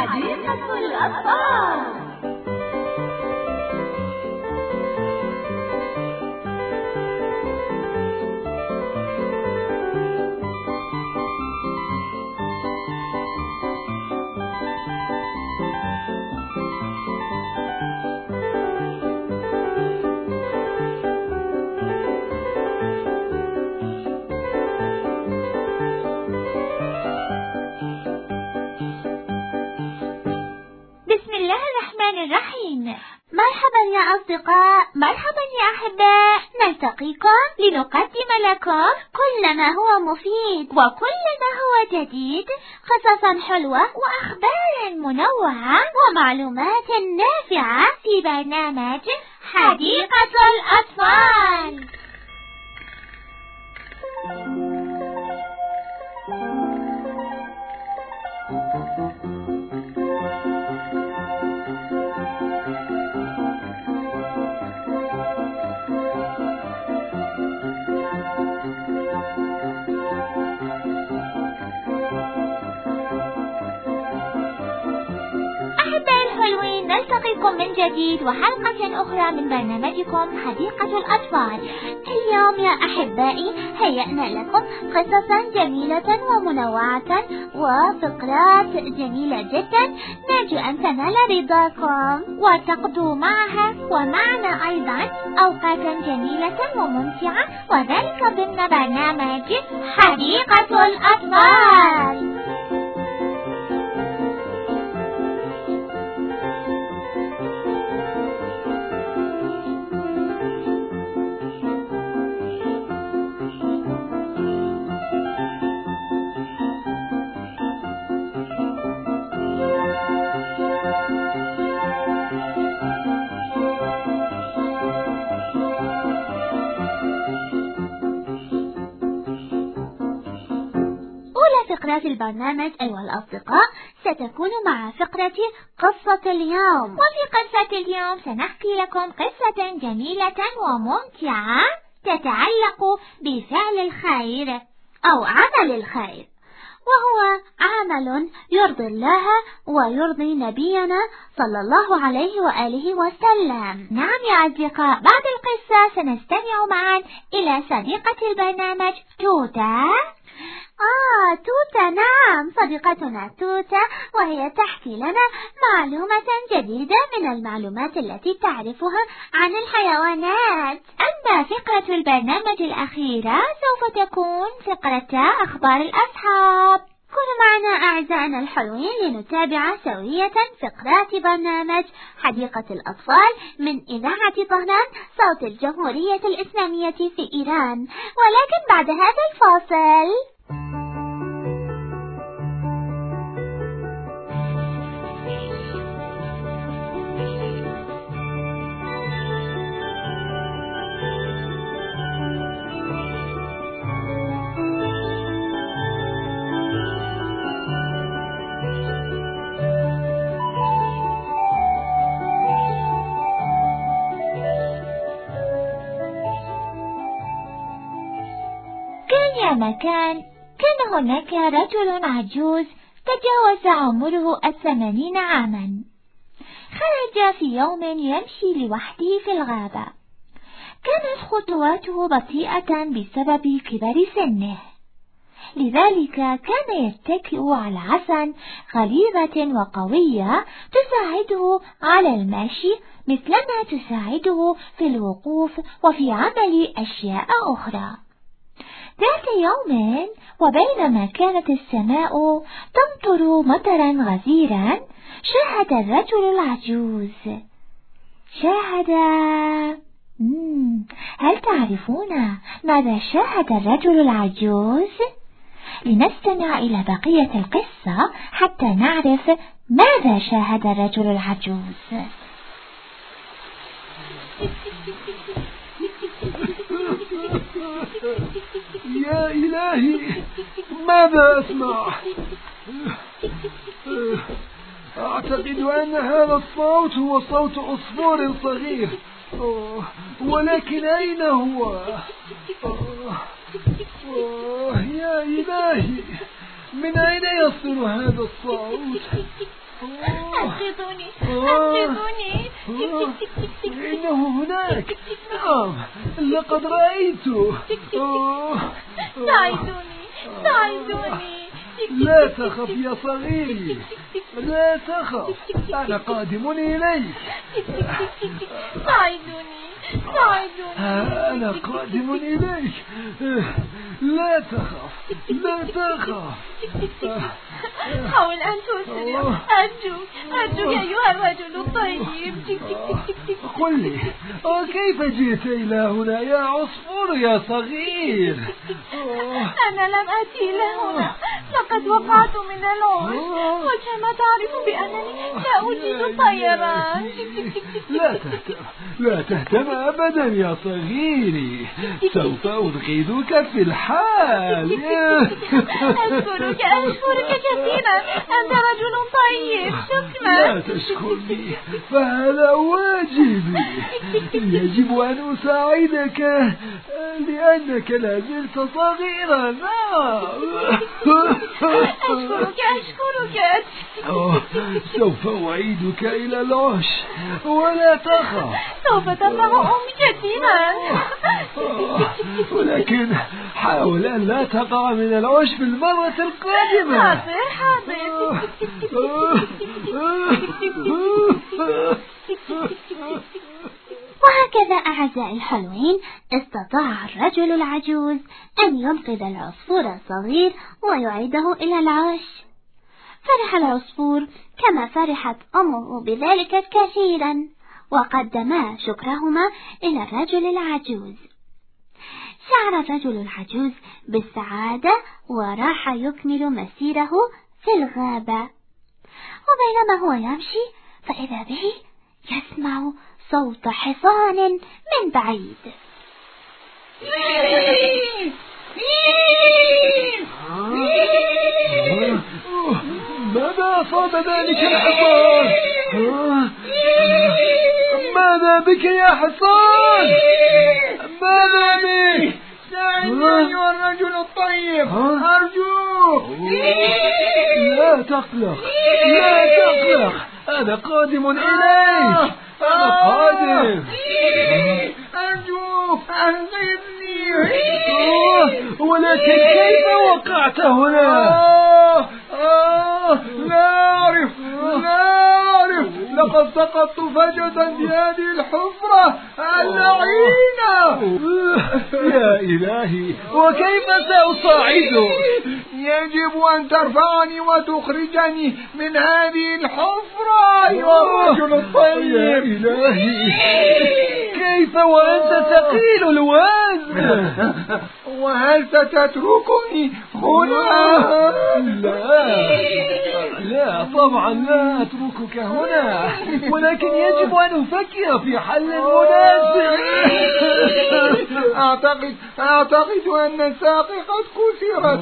حديقة الأطفال. مرحبا يا أصدقاء، مرحبا يا أحباء، نلتقيكم لنقدم لكم كل ما هو مفيد وكل ما هو جديد، قصصا حلوة وأخبار منوعة ومعلومات نافعة في برنامج حديقة الأطفال. نلتقيكم من جديد وحلقة أخرى من برنامجكم حديقة الأطفال. اليوم يا أحبائي هيأنا لكم قصصا جميلة ومنوعة وفقرات جميلة جدا، نرجو أن تنال رضاكم وتقضوا معها ومعنا أيضا أوقاتا جميلة وممتعة، وذلك ضمن برنامج حديقة الأطفال. فقرات البرنامج أيها الأصدقاء ستكون مع فقرة قصة اليوم، وفي قصة اليوم سنحكي لكم قصة جميلة وممتعة تتعلق بفعل الخير أو عمل الخير، وهو عمل يرضي الله ويرضي نبينا صلى الله عليه وآله وسلم. نعم يا أصدقاء، بعد القصة سنستمع معا إلى صديقة البرنامج توتا. توتا، نعم، صديقتنا توتا، وهي تحكي لنا معلومة جديدة من المعلومات التي تعرفها عن الحيوانات. أما فقرة البرنامج الأخيرة سوف تكون فقرة أخبار الأصحاب. كونوا معنا أعزائنا الحلوين لنتابع سوية فقرات برنامج حديقة الأطفال من إذاعة طهران صوت الجمهورية الإسلامية في إيران، ولكن بعد هذا الفاصل. كان هناك رجل عجوز تجاوز عمره 80 عاما. خرج في يوم يمشي لوحده في الغابة. كانت خطواته بطيئة بسبب كبر سنه، لذلك كان يتكئ على عصا غليظة وقوية تساعده على المشي مثلما تساعده في الوقوف وفي عمل أشياء أخرى. ذات يوم وبينما كانت السماء تمطر مطرا غزيرا، شاهد الرجل العجوز. هل تعرفون ماذا شاهد الرجل العجوز؟ لنستمع إلى بقية القصة حتى نعرف ماذا شاهد الرجل العجوز. يا إلهي، ماذا أسمع؟ أعتقد أن هذا الصوت هو صوت عصفور صغير، ولكن أين هو؟ يا إلهي، من أين يصل هذا الصوت؟ أنقذوني أنقذوني. إنه هناك. نعم لقد رأيته. ساعدوني ساعدوني. لا تخف يا صغيري، لا تخف، أنا قادم إليك. ساعدوني ساعدوني. أنا قادم إليك. لا تخف لا تخف. حاول أن تسرع. أرجوك أرجوك أيها الرجل الطيب. قل لي كيف جئت إلى هنا يا عصفور يا صغير؟ أنا لم أتي إلى هنا، لقد وقعت من العوش، وكما تعرف بأنني لا أجيد الطيران. لا تهتم أبدا يا صغيري، سوف أنقذك في الحال. أشكرك كثيرا، أنت رجل طيب، شكرا. لا تشكرني، فهذا واجبي. يجب أن أساعدك لأنك لا زلت صغيرا. أشكرك. سوف أعيدك إلى العش ولا تخف. سوف تفرح أمي كثيرا. ولكن حاول أن لا تقع من العش في المرة القادمة. حاضر. وهكذا أعزائي الحلوين استطاع الرجل العجوز أن ينقذ العصفور الصغير ويعيده إلى العش. فرح العصفور كما فرحت أمه بذلك كثيرا، وقدما شكرهما إلى الرجل العجوز. شعر الرجل العجوز بالسعادة وراح يكمل مسيره في الغابة، وبينما هو يمشي فإذا به يسمع صوت حصان من بعيد. ماذا أصاب ذلك الحصان؟ ماذا بك يا حصان؟ ماذا بك؟ ساعدني أيها الرجل الطيب، أرجوك. لا تقلق لا تقلق، أنا قادم إليك. أنا قادم. أرجوك أنقذني. ولكن كيف وقعت هنا؟ لا أعرف. لقد سقطت فجأة في هذه الحفرة اللعينة. يا إلهي، وكيف سأصعدك؟ يجب أن ترفعني وتخرجني من هذه الحفرة أيها الرجل الطيب. يا إلهي، كيف وأنت ثقيل الوزن؟ وهل ستتركني هنا؟ لا طبعا لا أتركك هنا، ولكن يجب أن أفكر في حل مناسب. أعتقد أن الساق قد كسرت.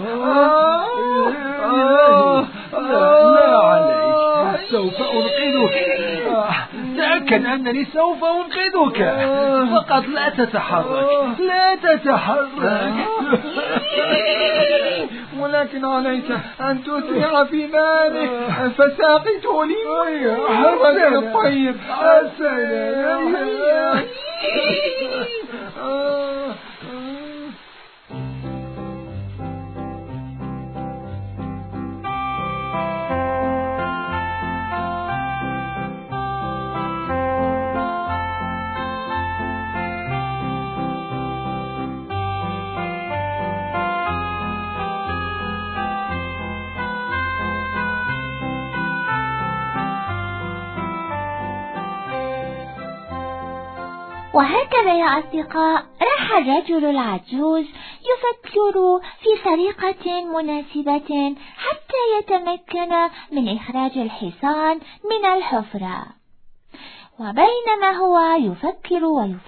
لا عليك، سوف أنقذك. تأكد أنني سوف أنقذك، فقط لا تتحرك. ولكن عليك أن تسرع في ذلك، فساقي تؤلمني. حسنا الطيب، حسنا. وهكذا يا أصدقاء راح الرجل العجوز يفكر في طريقة مناسبة حتى يتمكن من إخراج الحصان من الحفرة. وبينما هو يفكر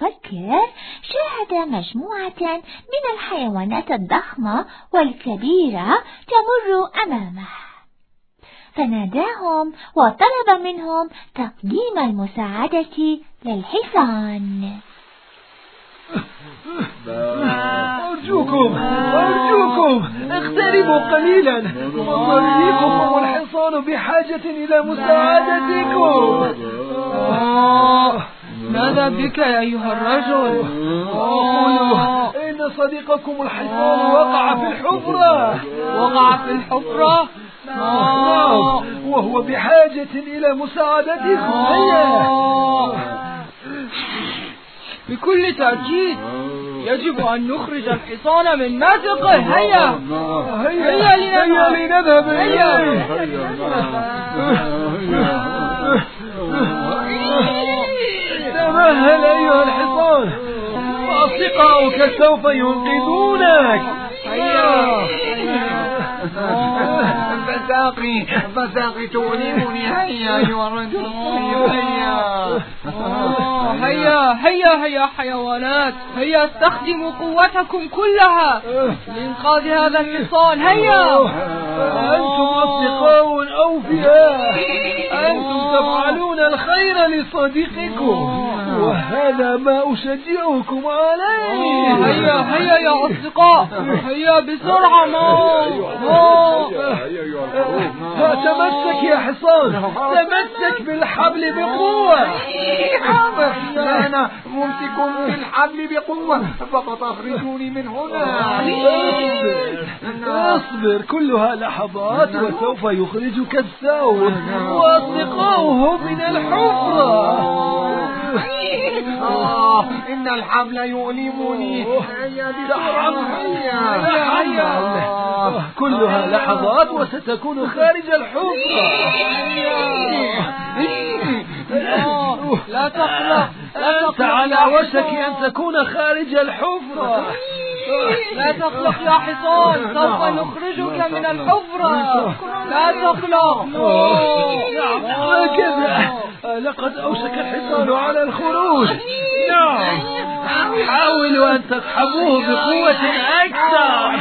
شاهد مجموعة من الحيوانات الضخمة والكبيرة تمر أمامه، فناداهم وطلب منهم تقديم المساعدة للحصان. أرجوكم اقتربوا قليلا، وصديقكم الحصان بحاجة إلى مساعدتكم. ماذا بك يا أيها الرجل؟ إن صديقكم الحصان وقع في الحفرة. وهو بحاجة إلى مساعدتكم. هيا. بكل تأكيد يجب أن نخرج الحصان من مازقه. هيا لنذهب. تمهل أيها الحصان، أصدقاؤك سوف ينقذونك. فساقي تؤلمني. هيا أيها الرجل. هيا حيوانات، هيا استخدموا قوتكم كلها لإنقاذ هذا الحصان. هيا. أنتم أصدقاء أوفياء، أنتم تفعلون الخير لصديقكم، وهذا ما أشجعكم عليه. هيا يا أصدقاء، هيا بسرعة. تمسك يا حصان، تمسك بالحبل بقوة. أنا ممسك بالحبل بقوة، فقط أخرجوني من هنا. اصبر، كلها لحظات وسوف يخرجك الثور وأصدقاؤه من الحفرة. إن الحبل يؤلمني. كلها لحظات وستكون خارج الحفرة. لا تقلق، أنت على وشك أن تكون خارج الحفرة. لا تقلق يا حصان، سوف نخرجك من الحفرة. لا تقلق. هكذا، لقد أوشك الحصان على الخروج. نعم، حاولوا أن تسحبوه بقوة أكثر.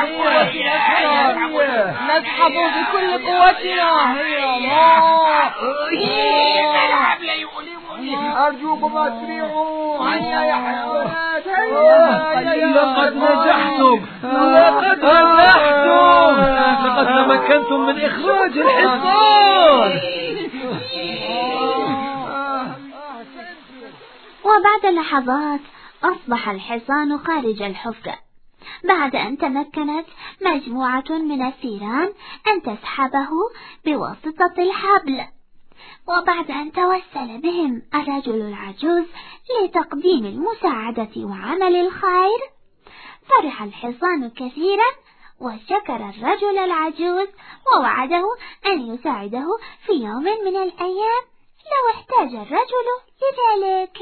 نسحبه بكل قوتنا. الحبل يؤلمني، أرجوكم أسرعوا. هيا يا حيوانات. لقد نجحتم، لقد تمكنتم من إخراج الحصان. وبعد لحظات أصبح الحصان خارج الحفرة، بعد أن تمكنت مجموعة من الثيران أن تسحبه بواسطة الحبل. وبعد أن توسل بهم الرجل العجوز لتقديم المساعدة وعمل الخير، فرح الحصان كثيرا وشكر الرجل العجوز ووعده أن يساعده في يوم من الأيام لو احتاج الرجل لذلك.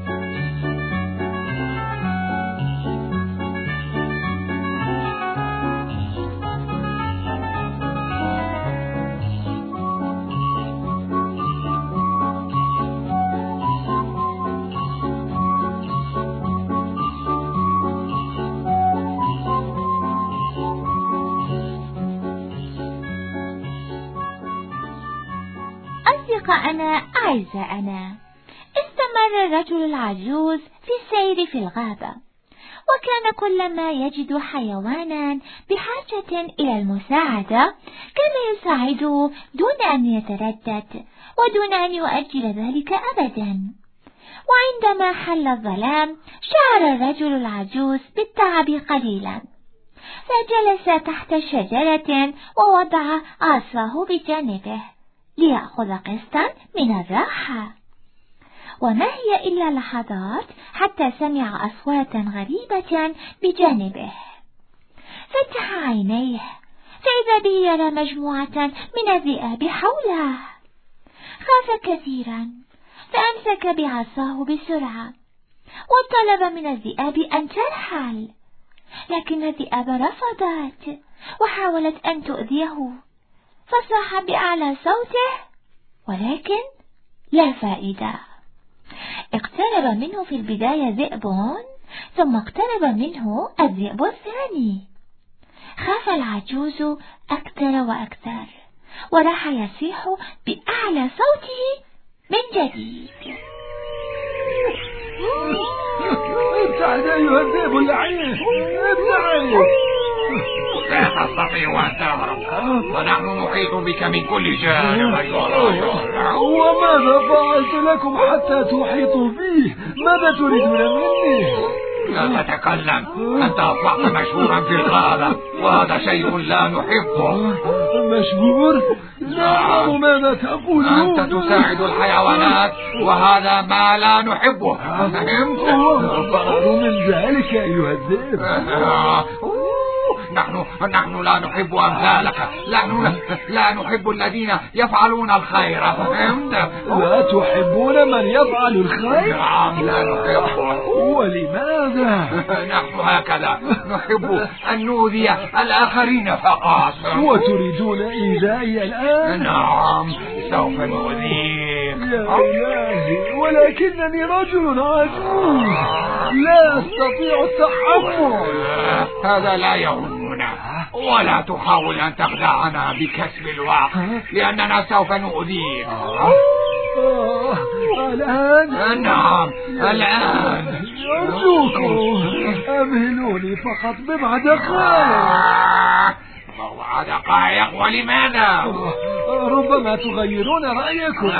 أصدقائنا أعزائنا، استمر الرجل العجوز في السير في الغابة، وكان كلما يجد حيوانا بحاجة إلى المساعدة كان يساعده دون أن يتردد ودون أن يؤجل ذلك أبدا. وعندما حل الظلام شعر الرجل العجوز بالتعب قليلا، فجلس تحت شجرة ووضع عصاه بجانبه ليأخذ قسطا من الراحة. وما هي إلا لحظات حتى سمع أصواتا غريبة بجانبه. فتح عينيه فإذا به يرى مجموعة من الذئاب حوله. خاف كثيرا فأمسك بعصاه بسرعة وطلب من الذئاب أن ترحل، لكن الذئاب رفضت وحاولت أن تؤذيه، فصاح بأعلى صوته ولكن لا فائدة. اقترب منه في البداية ذئب، ثم اقترب منه الذئب الثاني. خاف العجوز أكثر وأكثر وراح يصيح بأعلى صوته من جديد. ابتعد أيها الذئب اللعين، ابتعد. لا تستطيع أن تهرب، ونحن نحيط بك من كل جانب أيها الرجل. وماذا فعلت لكم حتى تحيطوا بي؟ ماذا تريدون مني؟ لا تتكلم، أنت أصبحت مشهورا في الغابة، وهذا شيء لا نحبه. مشهور؟ لا أعلم ماذا تقولون. أنت تساعد الحيوانات، وهذا ما لا نحبه. فهمت؟ أفضل من ذلك أيها الذئب. نحن لا نحب أمثالك، لا نحب الذين يفعلون الخير. فهمت؟ لا تحبون من يفعل الخير؟ نعم، لا نحبه. ولماذا؟ نحن هكذا نحب أن نؤذي الآخرين فقط. وتريدون إيذائي الآن؟ نعم، سوف نؤذيك. يا إلهي، ولكنني رجل عجوز، لا أستطيع التحمل. هذا لا يهمنا، ولا تحاول أن تخدعنا بكسب الوقت، لأننا سوف نؤذيك. الآن؟ نعم، الآن. أرجوكم أمهلوني فقط بضع دقائق. بضع دقائق؟ ولماذا؟ ربما تغيرون رأيكم.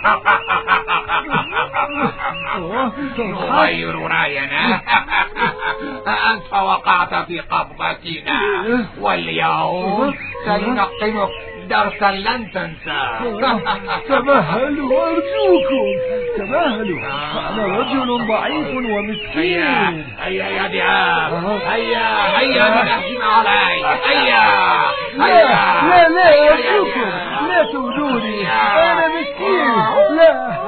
نغير رأينا؟ أنت وقعت في قبضتنا، واليوم سنلقنك درسا لن تنساه. تمهلوا أرجوكم، تمهلوا، أنا رجل ضعيف ومسكين. هيا يا ذئاب، هيا نهجم علي. هيا. لا أرجوكم، لا تؤذوني، أنا مسكين. لا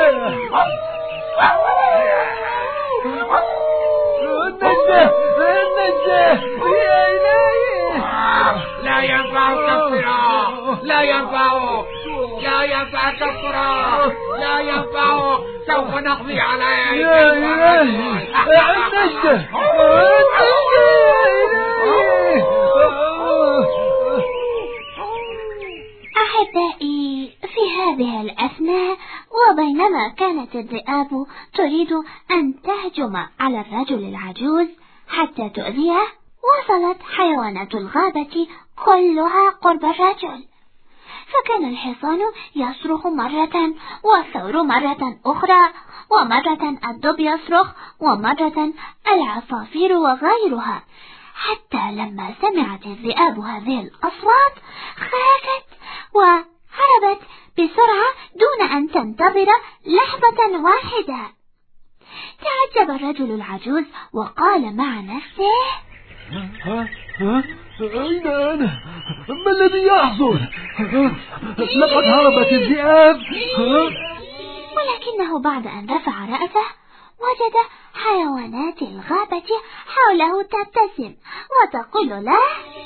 النجاة يا إلهي. لا ينفعك الصراع، لا ينفعك الصراع، لا ينفعك. سوف نقضي عليك يا إلهي. النجاة يا إلهي. أحبائي، في هذه الأثناء وبينما كانت الذئاب تريد أن تهجم على الرجل العجوز حتى تؤذيه، وصلت حيوانات الغابة كلها قرب الرجل، فكان الحصان يصرخ مرة، والثور مرة أخرى، ومرة الدب يصرخ، ومرة العصافير وغيرها، حتى لما سمعت الذئاب هذه الأصوات خافت وهربت بسرعة دون أن تنتظر لحظة واحدة. تعجب الرجل العجوز وقال مع نفسه: أين أنا؟ ما الذي يحصل؟ لقد هربت الذئاب. ولكنه بعد أن رفع رأسه وجد حيوانات الغابة حوله تبتسم وتقول له: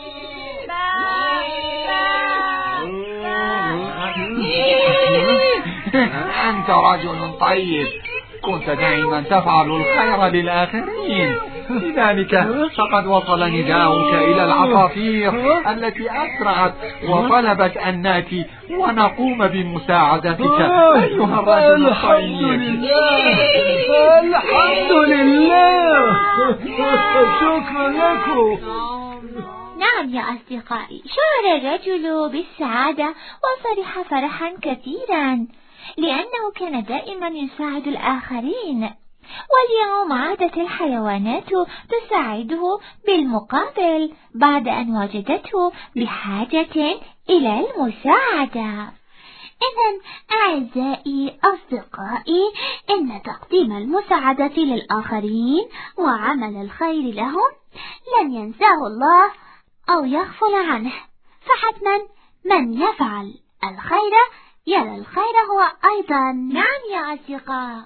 أنت رجل طيب، كنت دائما تفعل الخير للآخرين، لذلك فقد وصل نداؤك إلى العصافير التي أسرعت وطلبت أن نأتي ونقوم بمساعدتك أيها الرجل الطيب. الحمد لله، شكرا لكم. نعم يا أصدقائي، شعر الرجل بالسعادة وفرح فرحا كثيرا، لأنه كان دائما يساعد الآخرين، واليوم عادت الحيوانات تساعده بالمقابل بعد أن وجدته بحاجة إلى المساعدة. إذن أعزائي أصدقائي، إن تقديم المساعدة للآخرين وعمل الخير لهم لن ينساه الله أو يغفل عنه، فحتما من يفعل الخير يرى الخير هو أيضا. نعم يا أصدقاء.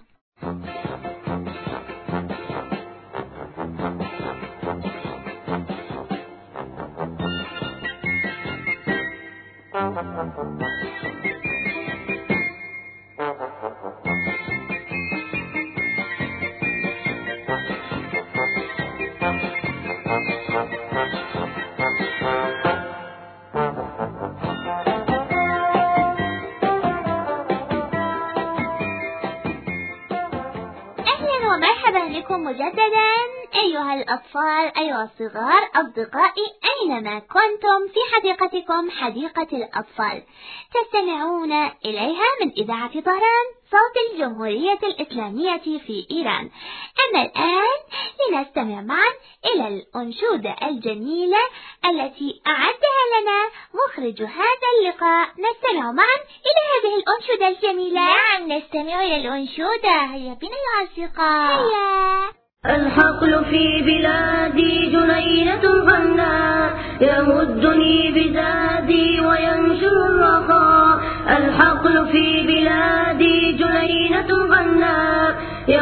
بكم مجددا أيها الأطفال، أيها الصغار، أصدقائي أينما كنتم في حديقتكم حديقة الأطفال تستمعون إليها من إذاعة طهران صوت الجمهورية الإسلامية في إيران. أما الآن لنستمع معا إلى الأنشودة الجميلة التي أعدها لنا مخرج هذا اللقاء. نستمع معا إلى هذه الأنشودة الجميلة. نعم نستمع إلى الأنشودة. هيا بنا يا أصدقاء. هيا. الحقل في بلادي جنينة غنى يمدني بزادي وينشر الرخاء. الحقل في بلادي جنينة غنى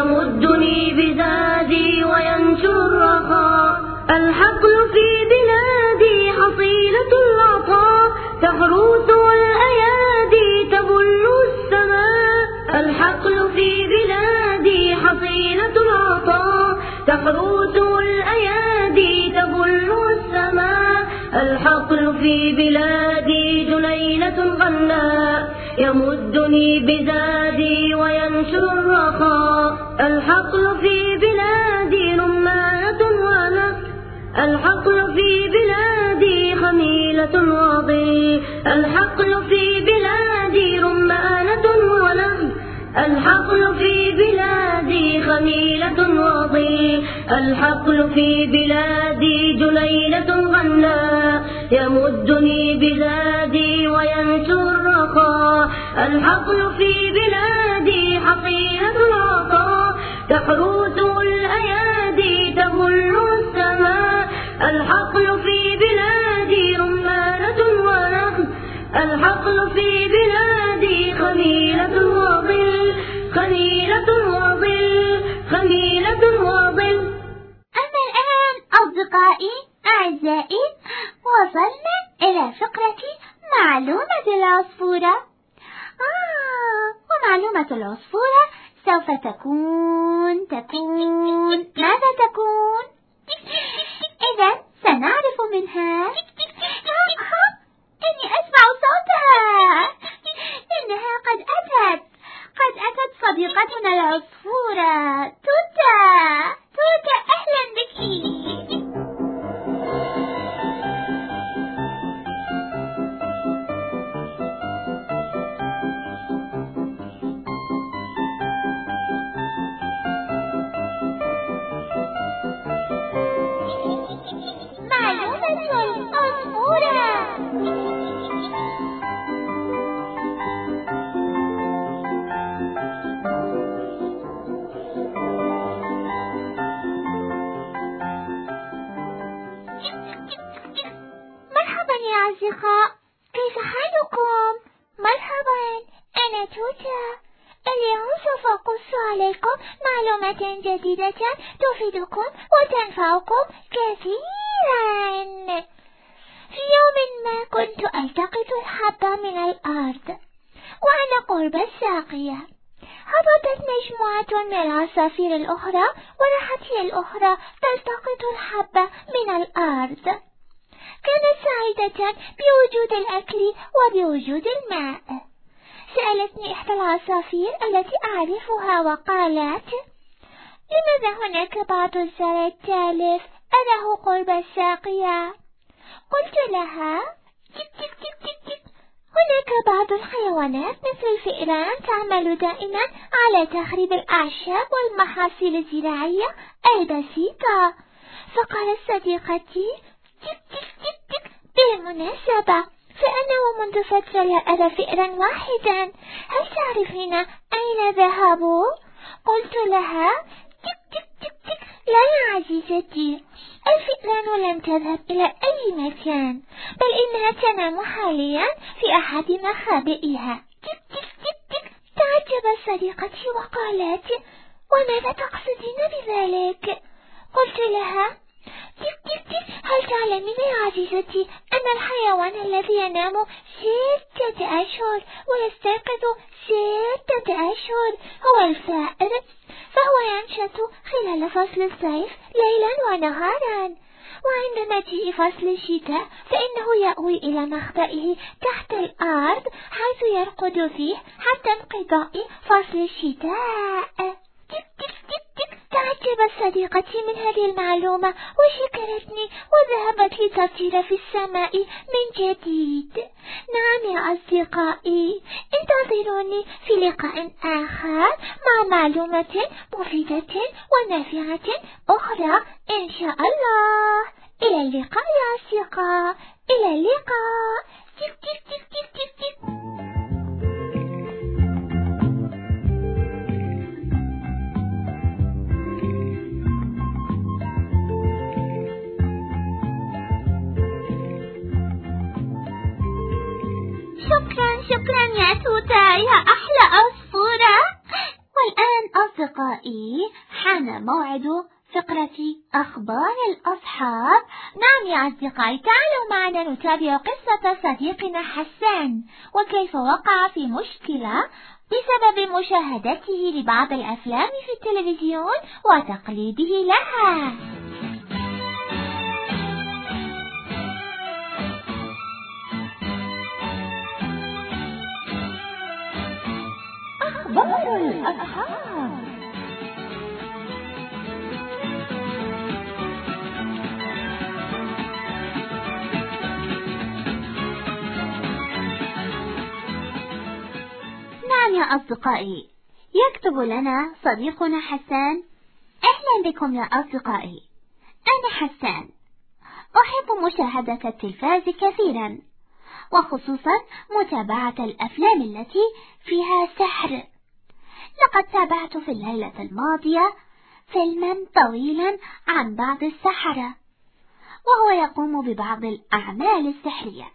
يمدني بزادي وينشر الرخاء. الحقل في بلادي حصيلة العطاء تحروس والأيادي تبل السماء. الحقل في بلادي حصيلة العطاء تحروس الأيادي تبل السماء. الحقل في بلادي جنينة غنى يمدني بزادي وينشر الرخاء. الحقل في بلادي رمانة ونخل. الحقل في بلادي خميلة وظل. الحقل في بلادي رمانة ونخل. الحقل في بلادي خميلة وظل. الحقل في بلادي جنينة غنى يمدني بزادي وينشر الرخاء. الحقل في بلادي حصيلة العطاء تحروس الأيادي تبل السماء. الحقل في بلادي رمانة ونخل. الحقل في بلادي خميلة وظل. خميلة وظل. خميلة وظل. أما الآن أصدقائي أعزائي وصلنا إلى فقرة معلومة العصفورة. ومعلومة العصفورة سوف تكون ماذا تكون؟ إذا سنعرف منها. إني أسمع صوتها. إنها قد أتت صديقتنا العصفورة توتا. أهلا بك. أصدقاء، كيف حالكم؟ مرحبا، أنا توتا. اليوم سوف أقص عليكم معلومات جديدة تفيدكم وتنفعكم كثيرا. في يوم ما كنت ألتقط الحبة من الأرض وأنا قرب الساقية. هبطت مجموعة من العصافير الأخرى وراحت هي الأخرى تلتقط الحبة من الأرض. كانت سعيدة بوجود الأكل وبوجود الماء. سألتني إحدى العصافير التي أعرفها وقالت: لماذا هناك بعض الزرع التالف أراه قرب الساقية؟ قلت لها: هناك بعض الحيوانات مثل الفئران تعمل دائما على تخريب الأعشاب والمحاصيل الزراعية البسيطة. فقالت صديقتي: بالمناسبة فأنا ومنذ فترة لا أرى فئرا واحدا، هل تعرفين أين ذهبوا؟ قلت لها: لا يا عزيزتي، الفئران لم تذهب إلى أي مكان، بل إنها تنام حاليا في أحد مخابئها. تعجبت صديقتي وقالت: وماذا تقصدين بذلك؟ قلت لها: هل تعلمين يا عزيزتي أن الحيوان الذي ينام 6 أشهر ويستيقظ 6 أشهر هو الفأر، فهو ينشط خلال فصل الصيف ليلا ونهارا، وعند مجيء فصل الشتاء فإنه يأوي إلى مخبئه تحت الأرض حيث يرقد فيه حتى انقضاء فصل الشتاء. تعجبت صديقتي من هذه المعلومة وشكرتني وذهبت لتطير في السماء من جديد. نعم يا أصدقائي، انتظروني في لقاء آخر مع معلومة مفيدة ونافعة أخرى إن شاء الله. إلى اللقاء يا أصدقاء، إلى اللقاء. تيك تيك تيك تيك تيك تيك. شكرا يا توتا يا أحلى عصفورة. والآن أصدقائي حان موعد فقرة أخبار الأصحاب. نعم يا أصدقائي، تعالوا معنا نتابع قصة صديقنا حسان وكيف وقع في مشكلة بسبب مشاهدته لبعض الأفلام في التلفزيون وتقليده لها. أخبار الأصحاب. نعم يا أصدقائي، يكتب لنا صديقنا حسان: أهلا بكم يا أصدقائي، أنا حسان، أحب مشاهدة التلفاز كثيرا، وخصوصا متابعة الأفلام التي فيها سحر. لقد تابعت في الليلة الماضية فيلما طويلا عن بعض السحرة وهو يقوم ببعض الأعمال السحرية.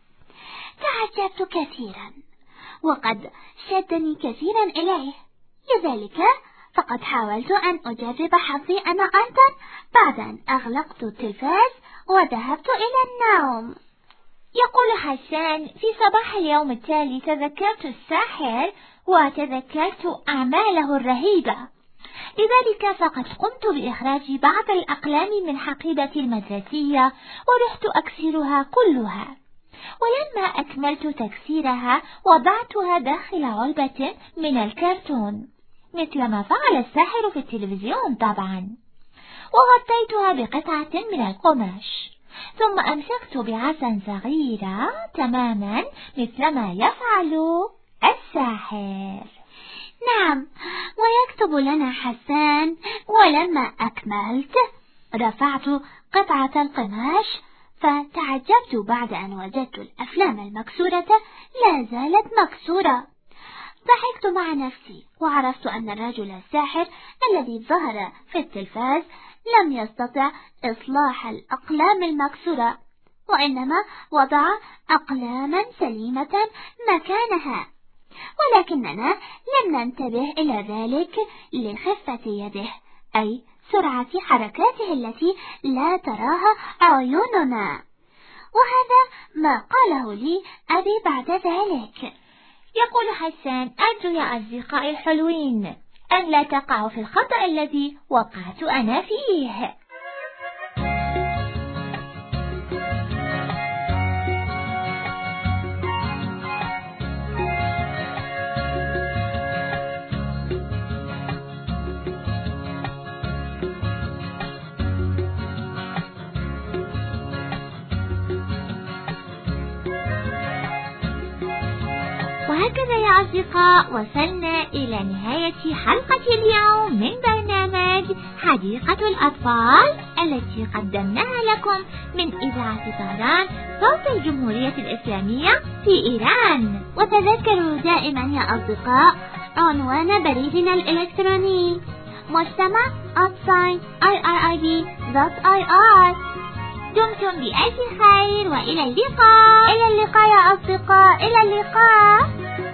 تعجبت كثيرا وقد شدني كثيرا إليه، لذلك فقد حاولت أن أجرب حظي أنا أيضا بعد أن أغلقت التلفاز وذهبت إلى النوم. يقول حسان: في صباح اليوم التالي تذكرت الساحر وتذكرت أعماله الرهيبة، لذلك فقد قمت بإخراج بعض الأقلام من حقيبتي المدرسية ورحت أكسرها كلها، ولما أكملت تكسيرها وضعتها داخل علبة من الكرتون مثل ما فعل الساحر في التلفزيون طبعا، وغطيتها بقطعة من القماش، ثم أمسكت بعصا صغيرة تماما مثل ما يفعل الساحر. نعم، ويكتب لنا حسان: ولما أكملت رفعت قطعة القماش فتعجبت بعد أن وجدت الأفلام المكسورة لا زالت مكسورة. ضحكت مع نفسي وعرفت أن الرجل الساحر الذي ظهر في التلفاز لم يستطع إصلاح الأقلام المكسورة، وإنما وضع أقلاما سليمة مكانها، ولكننا لم ننتبه إلى ذلك لخفة يده، أي سرعة حركاته التي لا تراها عيوننا. وهذا ما قاله لي أبي بعد ذلك. يقول حسان: أرجو يا أصدقائي الحلوين أن لا تقعوا في الخطأ الذي وقعت أنا فيه. وهكذا يا أصدقاء وصلنا إلى نهاية حلقة اليوم من برنامج حديقة الأطفال التي قدمناها لكم من إذاعة طهران صوت الجمهورية الإسلامية في إيران. وتذكروا دائما يا أصدقاء عنوان بريدنا الإلكتروني مجتمع@irib.ir. دمتم بألف خير وإلى اللقاء. إلى اللقاء يا أصدقاء، إلى اللقاء.